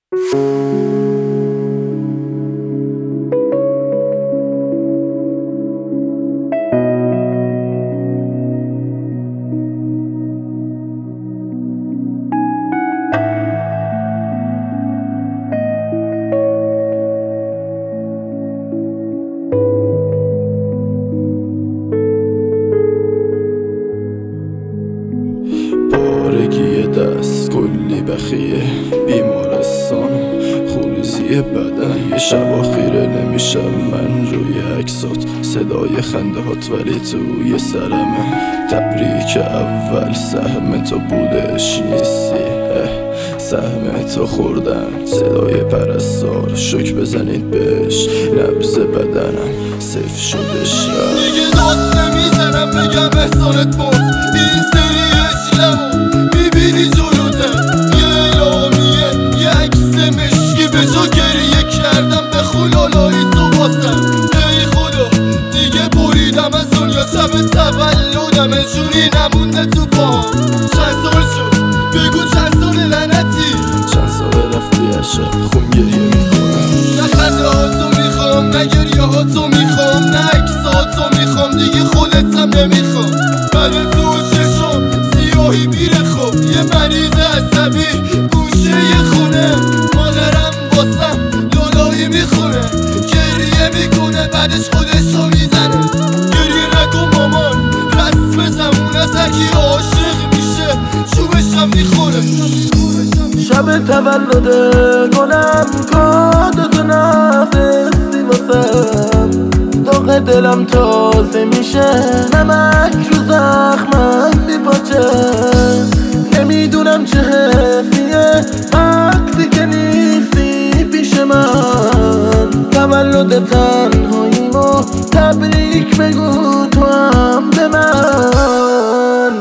پارگی دست کلی بخیه بیمارستان خوریزی بدن. یه شب آخیره نمیشم من روی عکسات، صدای خنده هات ولی توی سرمه. تبریک اول سهم تو بودش نیستی، سهم تو خوردن صدای پرستار. شک بزنید بهش نبض بدنم صفر شدش رفت. دیگه داد نمیزنم بگم احسانت بود. این سری عشقمو میبینی جلوته، یه اعلامیه یه عکس مشکی به جا گریه کردم به خلالایی تو واسم. ای خدا دیگه بریدم از دنیا، شب تولدم جونی نمونده تو پاهم. چند سال شد بگو چند سال لعنتی، چند سال رفتی عشق خون گریه میکنم. نه خنده هاتو میخوام نه گریه هاتو میخوام، نه عکساتو میخوام دیگه خودتم نمیخوام. برای تو چشم سیاهی میره خب، یه مریض عصبی گوشه یه خونه. مادرم واسم لالایی میخونه، گریه میکنه بعدش خودشو میزنه. گریه نکن مامان رسم زمون از هرکی عاشق میشه چوبشم میخوره. شب تولد گلم کادتو نفرستی واسم، داغ دلم تازه میشه، نمک رو زخمم میپاچه. نمیدونم چه حسیه وقتی که نیستی پیش من. تولد تنهاییمو تبریک بگو تو هم به من.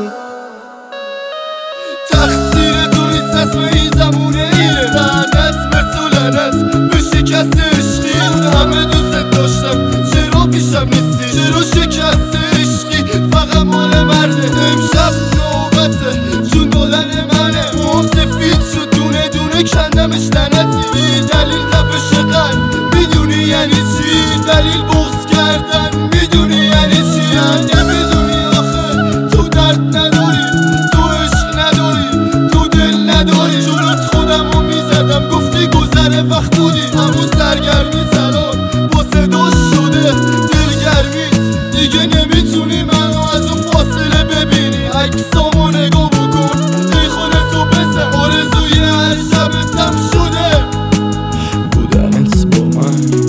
تقصیر تو نیست اسم این زمونه اینه، لعنت به تو لعنت به شکست عشقی. همه دوست داشتم چرا پیشم نیستی، چرا شکست عشقی فقط مال مرده. امشب نوبته جون دادن منه، موام سفید شد دونه دونه کندمش لعنتی. بی دلیل تپش قلب میدونی یعنی چی، دلیل بغض کردن میدونی یعنی چی. نمیدونی آخه تو درد نداری، تو عشق نداری، تو دل نداری. جلوت خودمو میزدم گفتی گذره وقت بودی، همون سرگرمی سلام با صدا شده دلگرمیت. دیگه نمیتونی منو از اون فاصله ببینی، عکسامو نگاه بکن ای خودتو بزن. آرزوی هر شبتم شده بودنت با من.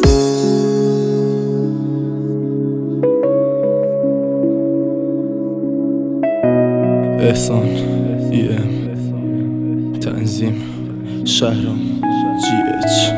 احسان تنظیم شهرام GH.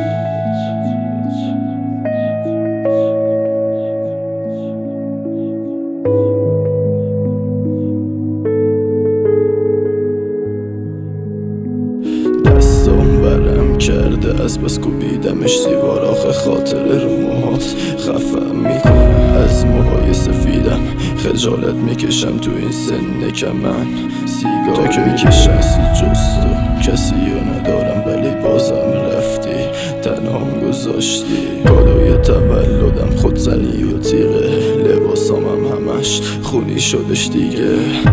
دستام ورم کرده از بس کوبیدمش زیبار، آخه خاطر رو موهات خفم میکنه. از موهای سفیدم خجالت میکشم تو این سن که من سیگار تو که میکشم. جز تو کسی رو ندارم ولی بازم رفتی تنهام گذاشتی. کادوی تولدم خودزنی و تیغه، لباسامم همش خونی شدش دیگه.